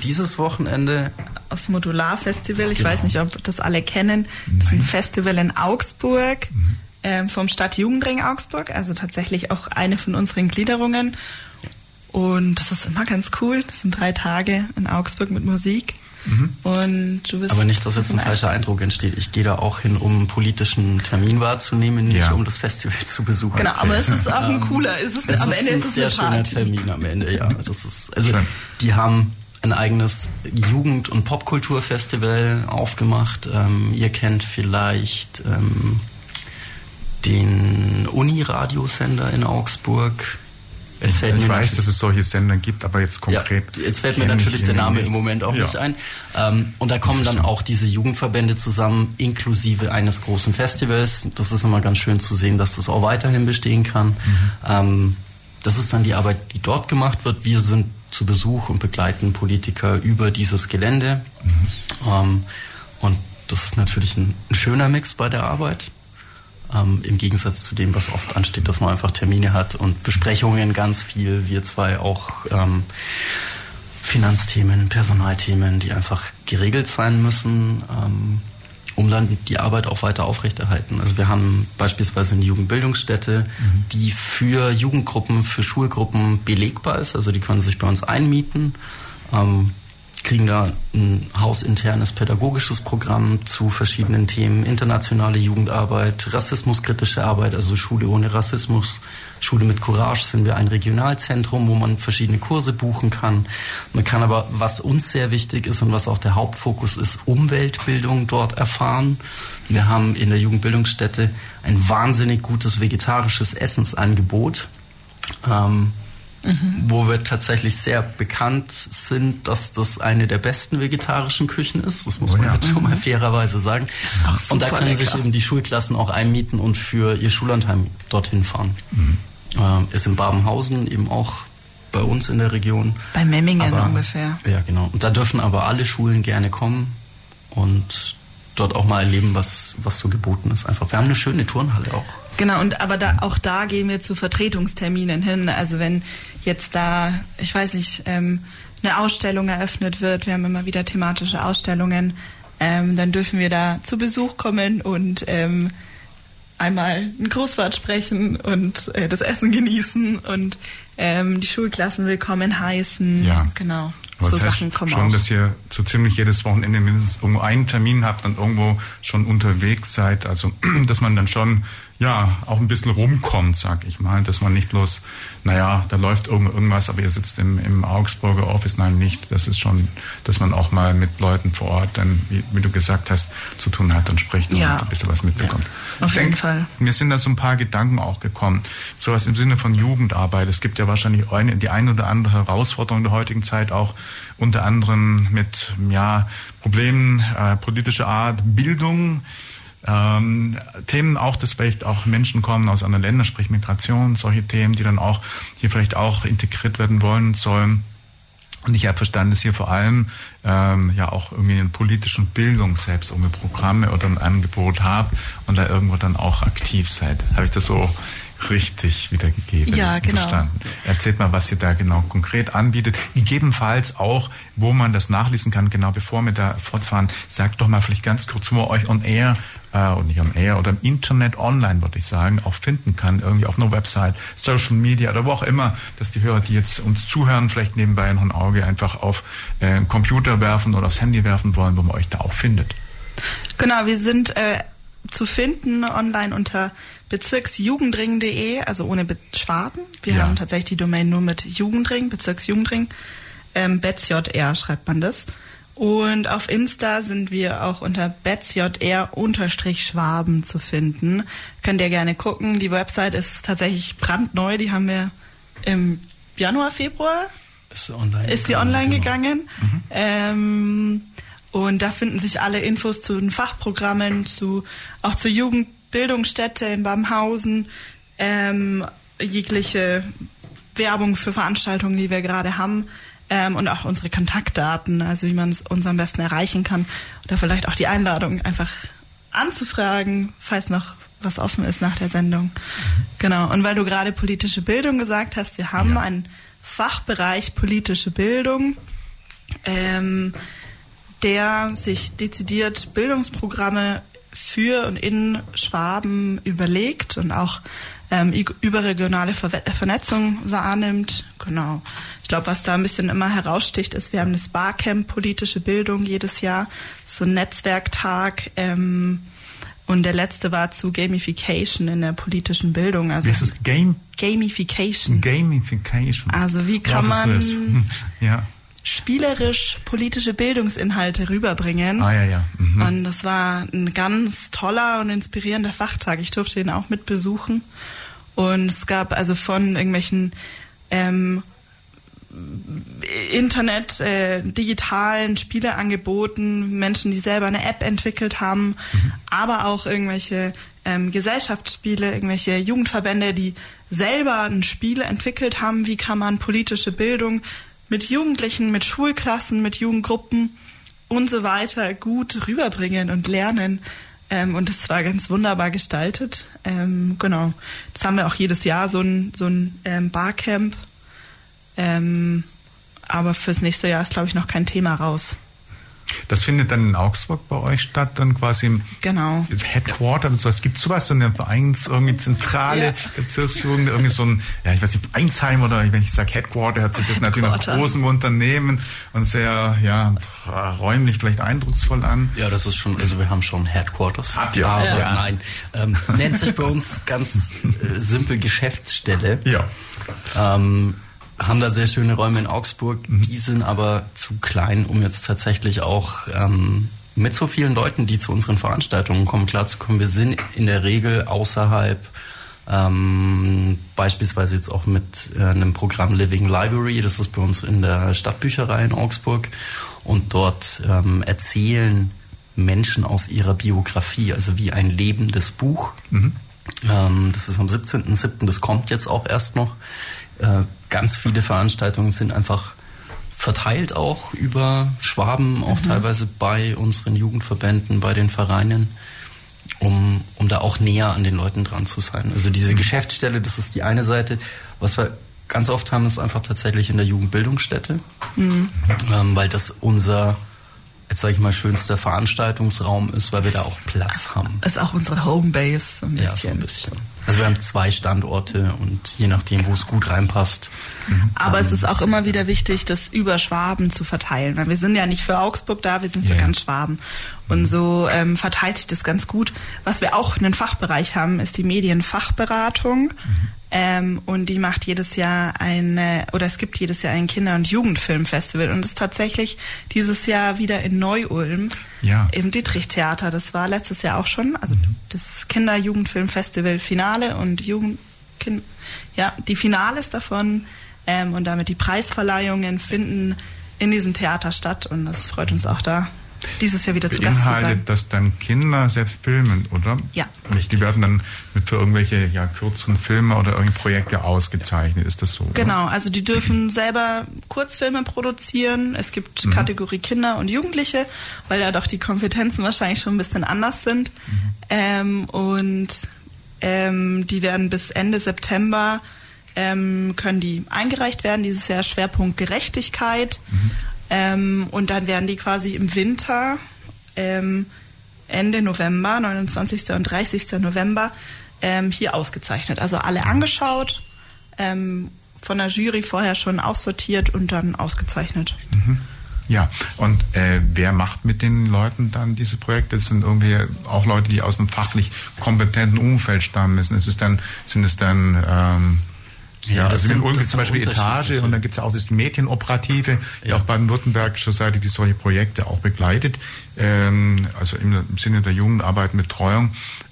aufs Modular-Festival. Ich weiß nicht, ob das alle kennen. Das ist ein Festival in Augsburg. Vom Stadtjugendring Augsburg, also tatsächlich auch eine von unseren Gliederungen. Und das ist immer ganz cool. Das sind 3 Tage in Augsburg mit Musik. Und du bist aber nicht, dass jetzt ein falscher Eindruck entsteht. Ich gehe da auch hin, um einen politischen Termin wahrzunehmen, nicht um das Festival zu besuchen. Genau, aber es ist auch ein cooler. Es ist ein sehr schöner Termin am Ende, ja. Das ist, also die haben ein eigenes Jugend- und Popkulturfestival aufgemacht. Ihr kennt vielleicht den Uni-Radiosender in Augsburg. Ich weiß, dass es solche Sender gibt, aber jetzt konkret... Ja, jetzt fällt mir natürlich der Name im Moment auch nicht ein. Und da kommen dann auch diese Jugendverbände zusammen, inklusive eines großen Festivals. Das ist immer ganz schön zu sehen, dass das auch weiterhin bestehen kann. Das ist dann die Arbeit, die dort gemacht wird. Wir sind zu Besuch und begleiten Politiker über dieses Gelände. Und das ist natürlich ein schöner Mix bei der Arbeit. Im Gegensatz zu dem, was oft ansteht, dass man einfach Termine hat und Besprechungen ganz viel. Wir zwei auch Finanzthemen, Personalthemen, die einfach geregelt sein müssen, um dann die Arbeit auch weiter aufrechterhalten. Also wir haben beispielsweise eine Jugendbildungsstätte, die für Jugendgruppen, für Schulgruppen belegbar ist. Also die können sich bei uns einmieten, kriegen da ein hausinternes pädagogisches Programm zu verschiedenen Themen, internationale Jugendarbeit, rassismuskritische Arbeit, also Schule ohne Rassismus, Schule mit Courage sind wir ein Regionalzentrum, wo man verschiedene Kurse buchen kann. Man kann aber, was uns sehr wichtig ist und was auch der Hauptfokus ist, Umweltbildung dort erfahren. Wir haben in der Jugendbildungsstätte ein wahnsinnig gutes vegetarisches Essensangebot, wo wir tatsächlich sehr bekannt sind, dass das eine der besten vegetarischen Küchen ist. Das muss man jetzt schon mal fairerweise sagen. Und da können sich eben die Schulklassen auch einmieten und für ihr Schullandheim dorthin fahren. Ist in Babenhausen eben auch bei uns in der Region. Bei Memmingen ungefähr. Ja, genau. Und da dürfen aber alle Schulen gerne kommen und dort auch mal erleben, was so geboten ist. Einfach. Wir haben eine schöne Turnhalle auch. Genau, aber da gehen wir zu Vertretungsterminen hin. Also wenn jetzt da, ich weiß nicht, eine Ausstellung eröffnet wird, wir haben immer wieder thematische Ausstellungen, dann dürfen wir da zu Besuch kommen und einmal ein Grußwort sprechen und das Essen genießen und die Schulklassen willkommen heißen. Ja. Genau. Aber So das heißt Sachen kommen schon, auch. dass ihr so ziemlich jedes Wochenende mindestens irgendwo einen Termin habt und irgendwo schon unterwegs seid. Also, dass man dann schon, auch ein bisschen rumkommt, sag ich mal. Dass man nicht bloß, da läuft irgendwas, aber ihr sitzt im Augsburger Office. Nein, nicht. Das ist schon, dass man auch mal mit Leuten vor Ort dann, wie du gesagt hast, zu tun hat und spricht und ein bisschen was mitbekommt. Auf jeden Fall. Mir sind da so ein paar Gedanken auch gekommen. Sowas im Sinne von Jugendarbeit. Es gibt ja wahrscheinlich die ein oder andere Herausforderung der heutigen Zeit auch, unter anderem mit, Problemen politischer Art, Bildung, Themen auch, dass vielleicht auch Menschen kommen aus anderen Ländern, sprich Migration, solche Themen, die dann auch hier vielleicht auch integriert werden wollen sollen. Und ich habe verstanden, dass ihr vor allem auch irgendwie in politischen Bildung selbst irgendwie Programme oder ein Angebot habt und da irgendwo dann auch aktiv seid. Habe ich das so richtig wiedergegeben? Ja, genau. Verstanden. Erzählt mal, was ihr da genau konkret anbietet. Gegebenenfalls auch, wo man das nachlesen kann. Genau, bevor wir da fortfahren, sagt doch mal vielleicht ganz kurz, wo man euch on air und nicht on air oder im Internet online, würde ich sagen, auch finden kann, irgendwie auf einer Website, Social Media oder wo auch immer, dass die Hörer, die jetzt uns zuhören, vielleicht nebenbei noch ein Auge einfach auf Computer werfen oder aufs Handy werfen wollen, wo man euch da auch findet. Genau, wir sind zu finden online unter bezirksjugendring.de, also ohne Schwaben. Wir haben tatsächlich die Domain nur mit Jugendring, Bezirksjugendring. BetzJR schreibt man das. Und auf Insta sind wir auch unter BetzJR_Schwaben zu finden. Könnt ihr gerne gucken. Die Website ist tatsächlich brandneu. Die haben wir im Januar, Februar ist sie online gegangen. Mhm. Und da finden sich alle Infos zu den Fachprogrammen, auch zur Jugendbildungsstätte in Bamhausen, jegliche Werbung für Veranstaltungen, die wir gerade haben, und auch unsere Kontaktdaten, also wie man uns am besten erreichen kann. Oder vielleicht auch die Einladung, einfach anzufragen, falls noch was offen ist nach der Sendung. Mhm. Genau. Und weil du gerade politische Bildung gesagt hast, wir haben einen Fachbereich politische Bildung, der sich dezidiert Bildungsprogramme für und in Schwaben überlegt und auch überregionale Vernetzung wahrnimmt. Genau. Ich glaube, was da ein bisschen immer heraussticht, ist, wir haben das Barcamp Politische Bildung jedes Jahr, so ein Netzwerktag, und der letzte war zu Gamification in der politischen Bildung. Also wie ist es? Gamification. Gamification. Also wie kann man spielerisch politische Bildungsinhalte rüberbringen. Mhm. Und das war ein ganz toller und inspirierender Fachtag. Ich durfte ihn auch mit besuchen. Und es gab also von irgendwelchen Internet, digitalen Spieleangeboten, Menschen, die selber eine App entwickelt haben, aber auch irgendwelche Gesellschaftsspiele, irgendwelche Jugendverbände, die selber ein Spiel entwickelt haben. Wie kann man politische Bildung mit Jugendlichen, mit Schulklassen, mit Jugendgruppen und so weiter gut rüberbringen und lernen. Und das war ganz wunderbar gestaltet. Genau. Das haben wir auch jedes Jahr, so ein Barcamp. Aber fürs nächste Jahr ist, glaube ich, noch kein Thema raus. Das findet dann in Augsburg bei euch statt, dann quasi im Headquarter und sowas. Gibt es sowas, so eine Zentrale der Bezirksjugend, irgendwie so ein, ich weiß nicht, Einsheim oder wenn ich sage Headquarter, hört sich das natürlich nach großem Unternehmen und sehr, räumlich vielleicht eindrucksvoll an. Ja, das ist schon, also wir haben schon Headquarters. Habt ihr? Aber nein, nennt sich bei uns ganz simpel Geschäftsstelle. Ja. Haben da sehr schöne Räume in Augsburg, die sind aber zu klein, um jetzt tatsächlich auch mit so vielen Leuten, die zu unseren Veranstaltungen kommen, klarzukommen. Wir sind in der Regel außerhalb, beispielsweise jetzt auch mit einem Programm Living Library, das ist bei uns in der Stadtbücherei in Augsburg, und dort erzählen Menschen aus ihrer Biografie, also wie ein lebendes Buch. Das ist am 17.07., das kommt jetzt auch erst noch. Ganz viele Veranstaltungen sind einfach verteilt auch über Schwaben, auch teilweise bei unseren Jugendverbänden, bei den Vereinen, um da auch näher an den Leuten dran zu sein. Also diese Geschäftsstelle, das ist die eine Seite. Was wir ganz oft haben, ist einfach tatsächlich in der Jugendbildungsstätte, weil das unser, jetzt sage ich mal, schönster Veranstaltungsraum ist, weil wir da auch Platz haben. Ist auch unsere Homebase so ein bisschen. Ja, so ein bisschen. Also wir haben 2 Standorte und je nachdem, wo es gut reinpasst. Aber es ist auch immer wieder wichtig, das über Schwaben zu verteilen, weil wir sind ja nicht für Augsburg da, wir sind für ganz Schwaben. Und so verteilt sich das ganz gut. Was wir auch einen Fachbereich haben, ist die Medienfachberatung. Und die macht jedes Jahr es gibt jedes Jahr ein Kinder- und Jugendfilmfestival und das ist tatsächlich dieses Jahr wieder in Neu-Ulm im Dietrich-Theater. Das war letztes Jahr auch schon, also das Kinder-Jugendfilmfestival Finale und die Finales davon und damit die Preisverleihungen finden in diesem Theater statt und das freut uns auch da. Dieses Jahr wieder zu Gast zu sein. Beinhaltet das dann Kinder selbst filmen, oder? Ja. Und die werden dann für irgendwelche kürzeren Filme oder irgendwelche Projekte ausgezeichnet, ist das so? Genau, oder? also die dürfen selber Kurzfilme produzieren. Es gibt Kategorie Kinder und Jugendliche, weil ja doch die Kompetenzen wahrscheinlich schon ein bisschen anders sind. Die werden bis Ende September können die eingereicht werden. Dieses Jahr Schwerpunkt Gerechtigkeit. Und dann werden die quasi im Winter, Ende November, 29. und 30. November, hier ausgezeichnet. Also alle angeschaut, von der Jury vorher schon aussortiert und dann ausgezeichnet. Ja, und wer macht mit den Leuten dann diese Projekte? Das sind irgendwie auch Leute, die aus einem fachlich kompetenten Umfeld stammen müssen. Sind es dann das sind zum Beispiel Etage und dann gibt es ja auch das Medienoperative, die auch baden-württembergischer Seite, die solche Projekte auch begleitet, also im Sinne der Jugendarbeit mit Betreuung.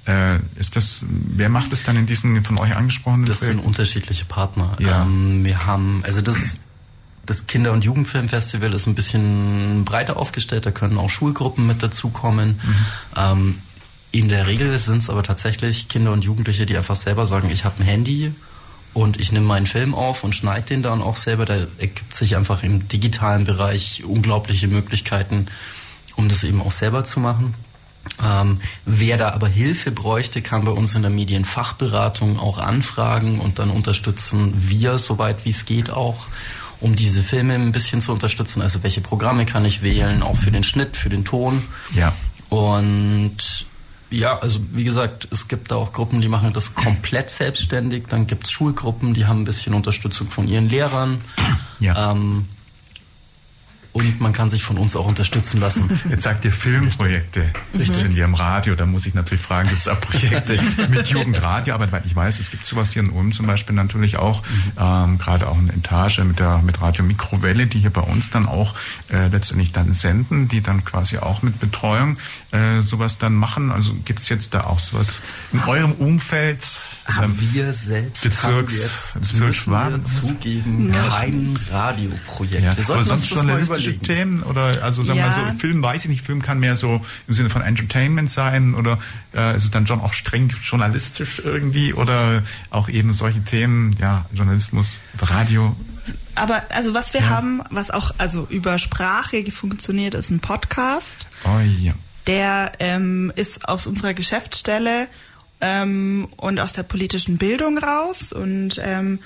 Wer macht das dann in diesen von euch angesprochenen Das Projekten? Sind unterschiedliche Partner. Ja. Wir haben, also das Kinder- und Jugendfilmfestival ist ein bisschen breiter aufgestellt, da können auch Schulgruppen mit dazukommen. In der Regel sind es aber tatsächlich Kinder und Jugendliche, die einfach selber sagen, ich habe ein Handy und ich nehme meinen Film auf und schneide den dann auch selber. Da ergibt sich einfach im digitalen Bereich unglaubliche Möglichkeiten, um das eben auch selber zu machen. Wer da aber Hilfe bräuchte, kann bei uns in der Medienfachberatung auch anfragen und dann unterstützen wir, soweit wie es geht, auch, um diese Filme ein bisschen zu unterstützen. Also welche Programme kann ich wählen, auch für den Schnitt, für den Ton. Ja. Und ja, also wie gesagt, es gibt da auch Gruppen, die machen das komplett selbstständig. Dann gibt es Schulgruppen, die haben ein bisschen Unterstützung von ihren Lehrern. Ja. Und man kann sich von uns auch unterstützen lassen. Jetzt sagt ihr Filmprojekte. Das sind wir im Radio. Da muss ich natürlich fragen, gibt es auch Projekte mit Jugendradioarbeit? Weil ich weiß, es gibt sowas hier in Ulm zum Beispiel natürlich auch. Gerade auch eine Etage mit Radio Mikrowelle, die hier bei uns dann auch letztendlich dann senden, die dann quasi auch mit Betreuung sowas dann machen. Also gibt es jetzt da auch sowas in eurem Umfeld? Wir selbst haben jetzt zugeben kein Radioprojekt. Ja. Wir sollten uns das mal überlegen. Themen oder also sagen wir so, Film weiß ich nicht, Film kann mehr so im Sinne von Entertainment sein oder ist es dann schon auch streng journalistisch irgendwie oder auch eben solche Themen, Journalismus, Radio. Aber also was wir haben, was auch also über Sprache funktioniert, ist ein Podcast. Oh ja. Der ist aus unserer Geschäftsstelle und aus der politischen Bildung raus und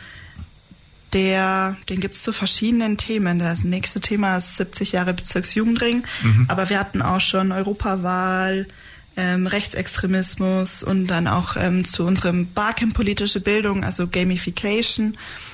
den gibt es zu verschiedenen Themen. Das nächste Thema ist 70 Jahre Bezirksjugendring, aber wir hatten auch schon Europawahl, Rechtsextremismus und dann auch zu unserem Barcamp politische Bildung, also Gamification.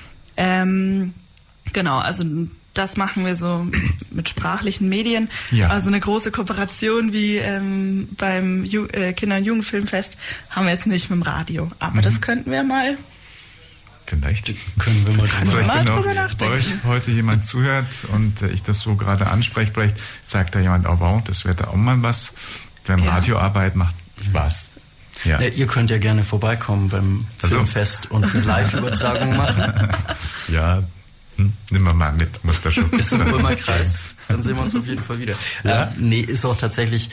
Genau, also das machen wir so mit sprachlichen Medien. Ja. Also eine große Kooperation wie beim Kinder- und Jugendfilmfest haben wir jetzt nicht mit dem Radio. Aber das könnten wir mal. Vielleicht können wir mal drüber nachdenken. Euch heute jemand zuhört und ich das so gerade anspreche, vielleicht sagt da jemand, oh wow, das wäre da auch mal was. Beim Radioarbeit macht Spaß. Ja. Ja, ihr könnt ja gerne vorbeikommen beim Filmfest und eine Live-Übertragung machen. Ja, nimm wir mal mit, muss da schon. Ist im Ulmer Kreis, dann sehen wir uns auf jeden Fall wieder. Ja? Ist auch tatsächlich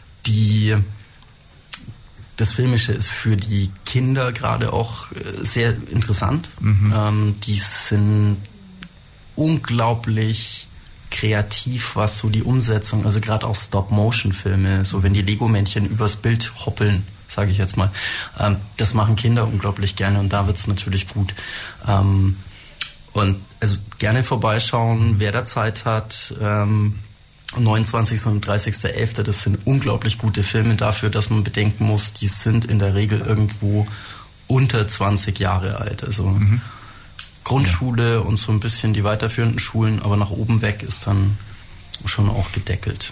das Filmische ist für die Kinder gerade auch sehr interessant. Die sind unglaublich kreativ, was so die Umsetzung, also gerade auch Stop-Motion-Filme, so wenn die Lego-Männchen übers Bild hoppeln, sage ich jetzt mal, das machen Kinder unglaublich gerne und da wird es natürlich gut. Und also gerne vorbeischauen, wer da Zeit hat. 29. und 30.11., das sind unglaublich gute Filme dafür, dass man bedenken muss, die sind in der Regel irgendwo unter 20 Jahre alt. Also Grundschule und so ein bisschen die weiterführenden Schulen, aber nach oben weg ist dann schon auch gedeckelt.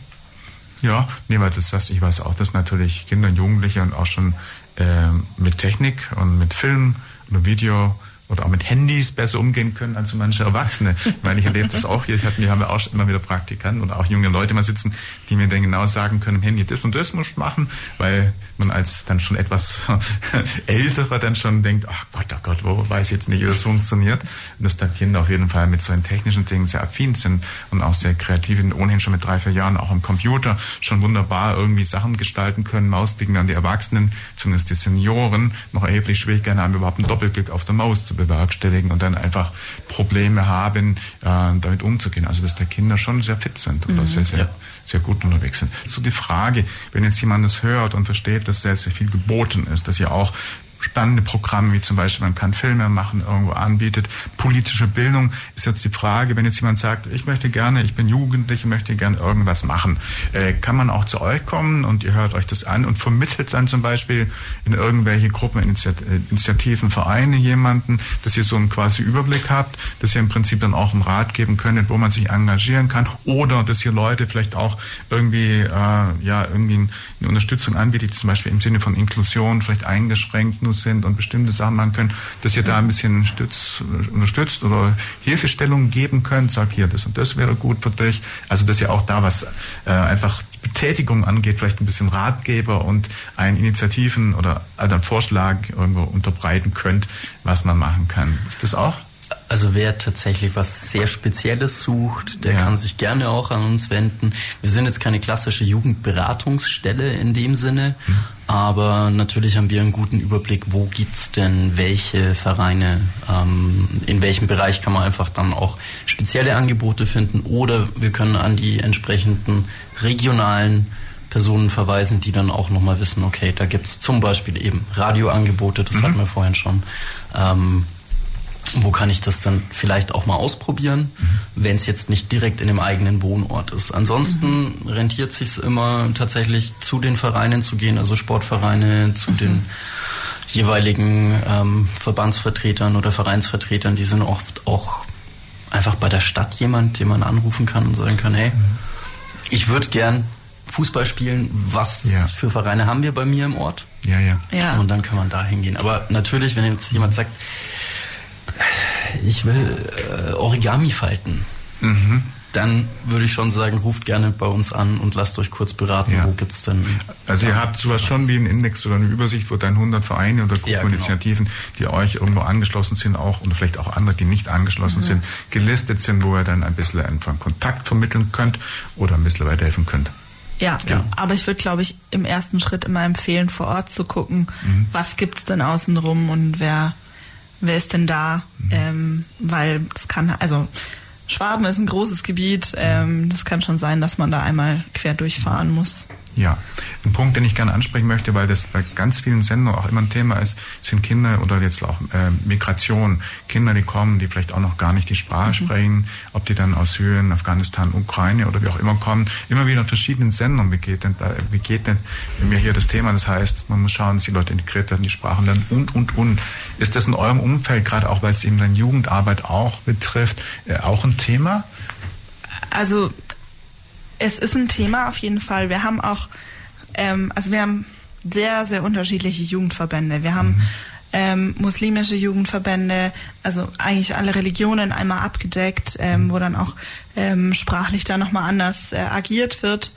Ja, weil du sagst, ich weiß auch, dass natürlich Kinder und Jugendliche und auch schon mit Technik und mit Film oder Video oder auch mit Handys besser umgehen können als so manche Erwachsene. Weil ich erlebe das auch hier. Wir haben ja auch immer wieder Praktikanten oder auch junge Leute mal sitzen, die mir dann genau sagen können, im Handy, das und das musst du machen, weil man als dann schon etwas Älterer dann schon denkt, ach Gott, wo weiß ich jetzt nicht, wie das funktioniert. Und dass da Kinder auf jeden Fall mit so einen technischen Dingen sehr affin sind und auch sehr kreativ sind, ohnehin schon mit 3-4 Jahren auch am Computer schon wunderbar irgendwie Sachen gestalten können, Mausklicken an die Erwachsenen, zumindest die Senioren, noch erheblich Schwierigkeiten haben, überhaupt einen Doppelklick auf der Maus zu bewerkstelligen und dann einfach Probleme haben, damit umzugehen. Also dass die Kinder schon sehr fit sind oder sehr gut unterwegs sind. So die Frage, wenn jetzt jemand das hört und versteht, dass sehr, sehr viel geboten ist, dass ihr auch spannende Programme, wie zum Beispiel man kann Filme machen, irgendwo anbietet. Politische Bildung ist jetzt die Frage, wenn jetzt jemand sagt, ich bin Jugendlich, möchte gerne irgendwas machen. Kann man auch zu euch kommen und ihr hört euch das an und vermittelt dann zum Beispiel in irgendwelche Gruppen, Initiativen, Vereine jemanden, dass ihr so einen quasi Überblick habt, dass ihr im Prinzip dann auch einen Rat geben könnt, wo man sich engagieren kann oder dass ihr Leute vielleicht auch irgendwie irgendwie eine Unterstützung anbietet, zum Beispiel im Sinne von Inklusion, vielleicht eingeschränkt nur sind und bestimmte Sachen machen können, dass ihr da ein bisschen unterstützt oder Hilfestellungen geben könnt, sagt hier, das und das wäre gut für dich. Also dass ihr auch da was einfach Betätigung angeht, vielleicht ein bisschen Ratgeber und einen Initiativen oder einen Vorschlag irgendwo unterbreiten könnt, was man machen kann. Ist das auch? Also wer tatsächlich was sehr Spezielles sucht, der kann sich gerne auch an uns wenden. Wir sind jetzt keine klassische Jugendberatungsstelle in dem Sinne, aber natürlich haben wir einen guten Überblick, wo gibt's denn welche Vereine, in welchem Bereich kann man einfach dann auch spezielle Angebote finden oder wir können an die entsprechenden regionalen Personen verweisen, die dann auch nochmal wissen, okay, da gibt's zum Beispiel eben Radioangebote, das hatten wir vorhin schon, wo kann ich das dann vielleicht auch mal ausprobieren, wenn es jetzt nicht direkt in dem eigenen Wohnort ist. Ansonsten rentiert sich immer tatsächlich zu den Vereinen zu gehen, also Sportvereine, zu den jeweiligen Verbandsvertretern oder Vereinsvertretern, die sind oft auch einfach bei der Stadt jemand, den man anrufen kann und sagen kann, hey, ich würde gern Fußball spielen, was für Vereine haben wir bei mir im Ort? Ja. Und dann kann man da hingehen. Aber natürlich, wenn jetzt jemand sagt, ich will Origami falten, dann würde ich schon sagen, ruft gerne bei uns an und lasst euch kurz beraten, wo gibt's denn... Also ihr habt sowas schon wie einen Index oder eine Übersicht, wo dann 100 Vereine oder Gruppeninitiativen, die euch irgendwo angeschlossen sind auch oder vielleicht auch andere, die nicht angeschlossen sind, gelistet sind, wo ihr dann ein bisschen einfach Kontakt vermitteln könnt oder ein bisschen weiterhelfen könnt. Ja, aber ich würde, glaube ich, im ersten Schritt immer empfehlen, vor Ort zu gucken, was gibt's denn außenrum und wer ist denn da, weil es kann, also Schwaben ist ein großes Gebiet, das kann schon sein, dass man da einmal quer durchfahren muss. Ja, ein Punkt, den ich gerne ansprechen möchte, weil das bei ganz vielen Sendungen auch immer ein Thema ist, sind Kinder oder jetzt auch Migration. Kinder, die kommen, die vielleicht auch noch gar nicht die Sprache sprechen, ob die dann aus Syrien, Afghanistan, Ukraine oder wie auch immer kommen. Immer wieder in verschiedenen Sendungen begegnet mir hier das Thema. Das heißt, man muss schauen, dass die Leute integriert werden, die Sprachen lernen und. Ist das in eurem Umfeld, gerade auch weil es eben dann Jugendarbeit auch betrifft, auch ein Thema? Also es ist ein Thema auf jeden Fall. Wir haben auch, wir haben sehr, sehr unterschiedliche Jugendverbände. Wir haben muslimische Jugendverbände, also eigentlich alle Religionen einmal abgedeckt, wo dann auch sprachlich da nochmal anders agiert wird.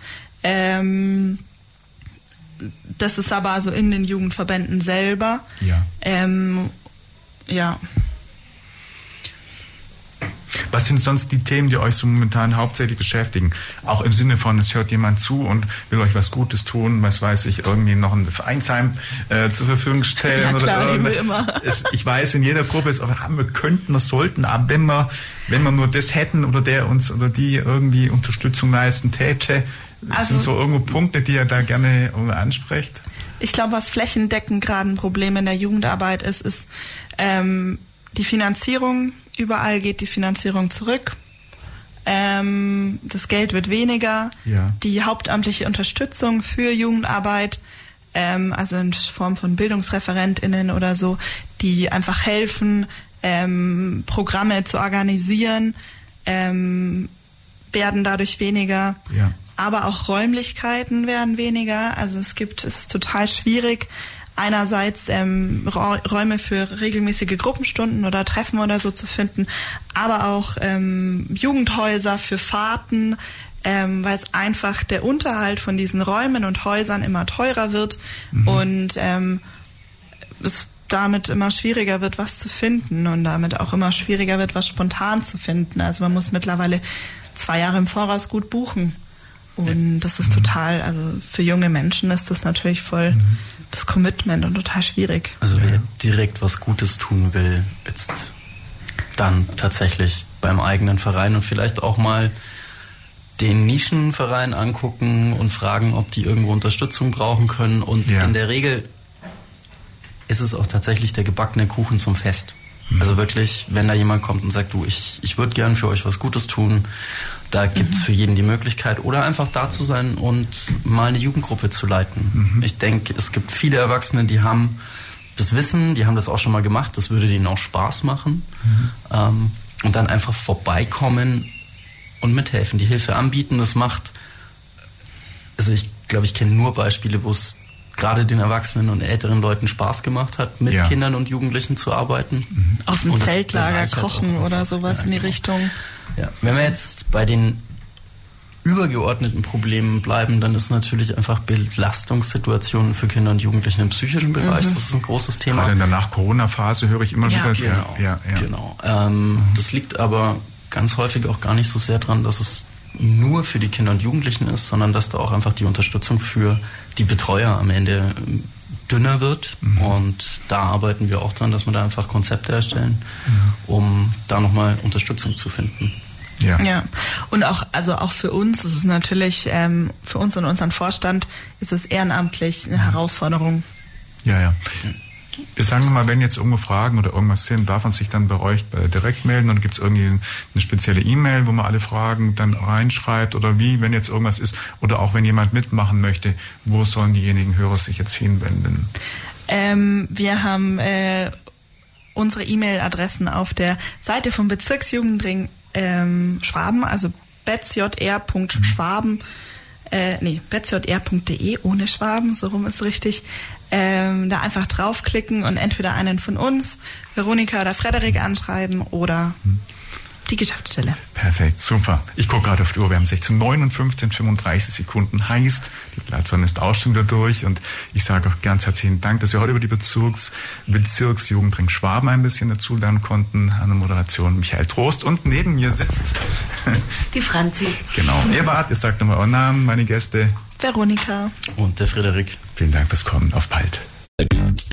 Das ist aber also in den Jugendverbänden selber. Ja. Was sind sonst die Themen, die euch so momentan hauptsächlich beschäftigen? Auch im Sinne von, es hört jemand zu und will euch was Gutes tun, was weiß ich, irgendwie noch ein Vereinsheim zur Verfügung stellen ja, klar, oder irgendwas. Immer. Ich weiß, in jeder Gruppe ist, wir könnten, wir sollten, aber wenn wir nur das hätten oder der uns oder die irgendwie Unterstützung leisten täte, sind so irgendwo Punkte, die ihr da gerne ansprecht? Ich glaube, was flächendeckend gerade ein Problem in der Jugendarbeit ist die Finanzierung. Überall geht die Finanzierung zurück. Das Geld wird weniger. Ja. Die hauptamtliche Unterstützung für Jugendarbeit, also in Form von BildungsreferentInnen oder so, die einfach helfen, Programme zu organisieren, werden dadurch weniger. Ja. Aber auch Räumlichkeiten werden weniger. Also es ist total schwierig, einerseits Räume für regelmäßige Gruppenstunden oder Treffen oder so zu finden, aber auch Jugendhäuser für Fahrten, weil es einfach der Unterhalt von diesen Räumen und Häusern immer teurer wird und es damit immer schwieriger wird, was zu finden und damit auch immer schwieriger wird, was spontan zu finden. Also man muss mittlerweile 2 Jahre im Voraus gut buchen. Und das ist total, also für junge Menschen ist das natürlich voll das Commitment und total schwierig. Also wer direkt was Gutes tun will, jetzt dann tatsächlich beim eigenen Verein und vielleicht auch mal den Nischenverein angucken und fragen, ob die irgendwo Unterstützung brauchen können. Und in der Regel ist es auch tatsächlich der gebackene Kuchen zum Fest. Also wirklich, wenn da jemand kommt und sagt, du, ich würde gern für euch was Gutes tun, da gibt es für jeden die Möglichkeit. Oder einfach da zu sein und mal eine Jugendgruppe zu leiten. Ich denke, es gibt viele Erwachsene, die haben das Wissen, die haben das auch schon mal gemacht, das würde denen auch Spaß machen. Und dann einfach vorbeikommen und mithelfen, die Hilfe anbieten. Das macht, also ich glaube, ich kenne nur Beispiele, wo es gerade den Erwachsenen und älteren Leuten Spaß gemacht hat, mit Kindern und Jugendlichen zu arbeiten. Auf dem Zeltlager kochen oder sowas in die Richtung. Ja. Wenn wir jetzt bei den übergeordneten Problemen bleiben, dann ist natürlich einfach Belastungssituationen für Kinder und Jugendliche im psychischen Bereich. Das ist ein großes Thema. Gerade in der Nach-Corona-Phase höre ich immer wieder. Genau. Das liegt aber ganz häufig auch gar nicht so sehr dran, dass es nur für die Kinder und Jugendlichen ist, sondern dass da auch einfach die Unterstützung für die Betreuer am Ende dünner wird. Und da arbeiten wir auch dran, dass wir da einfach Konzepte erstellen, um da nochmal Unterstützung zu finden. Ja. Und auch für uns ist es natürlich, für uns und unseren Vorstand ist es ehrenamtlich eine Herausforderung. Ja. Wir sagen mal, wenn jetzt irgendwo Fragen oder irgendwas sind, darf man sich dann bei euch direkt melden und gibt es irgendwie eine spezielle E-Mail, wo man alle Fragen dann reinschreibt oder wie, wenn jetzt irgendwas ist oder auch wenn jemand mitmachen möchte, wo sollen diejenigen Hörer sich jetzt hinwenden? Wir haben unsere E-Mail-Adressen auf der Seite vom Bezirksjugendring Schwaben, also bezjr.schwaben, bezjr.de ohne Schwaben, so rum ist richtig. Da einfach draufklicken und entweder einen von uns, Veronika oder Frederik, anschreiben oder die Geschäftsstelle. Perfekt, super. Ich gucke gerade auf die Uhr, wir haben 16:59, 35 Sekunden, heißt, die Plattform ist auch schon wieder durch und ich sage auch ganz herzlichen Dank, dass wir heute über die Bezirksjugendring Schwaben ein bisschen dazu lernen konnten. An der Moderation Michael Trost und neben mir sitzt die Franzi. Genau, ihr sagt nochmal euren Namen, meine Gäste. Veronika. Und der Frederik. Vielen Dank fürs Kommen, auf bald.